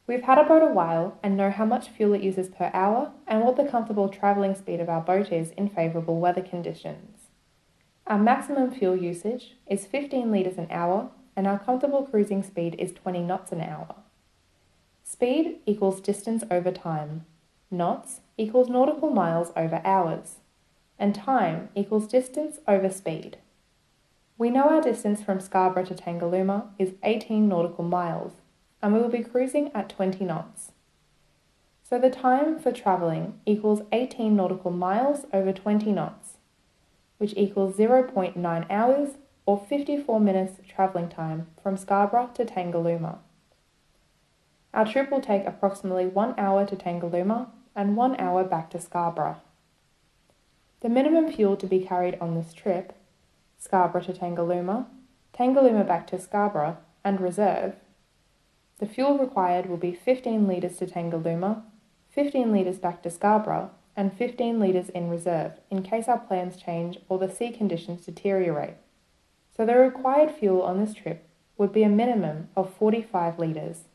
We've had a boat a while and know how much fuel it uses per hour and what the comfortable travelling speed of our boat is in favourable weather conditions. Our maximum fuel usage is 15 litres an hour and our comfortable cruising speed is 20 knots an hour. Speed equals distance over time. Knots equals nautical miles over hours. And time equals distance over speed. We know our distance from Scarborough to Tangalooma is 18 nautical miles, and we will be cruising at 20 knots. So the time for travelling equals 18 nautical miles over 20 knots, which equals 0.9 hours or 54 minutes travelling time from Scarborough to Tangalooma. Our trip will take approximately 1 hour to Tangalooma and 1 hour back to Scarborough. The minimum fuel to be carried on this trip, Scarborough to Tangalooma, Tangalooma back to Scarborough, and reserve. The fuel required will be 15 litres to Tangalooma, 15 litres back to Scarborough, and 15 litres in reserve in case our plans change or the sea conditions deteriorate. So the required fuel on this trip would be a minimum of 45 litres.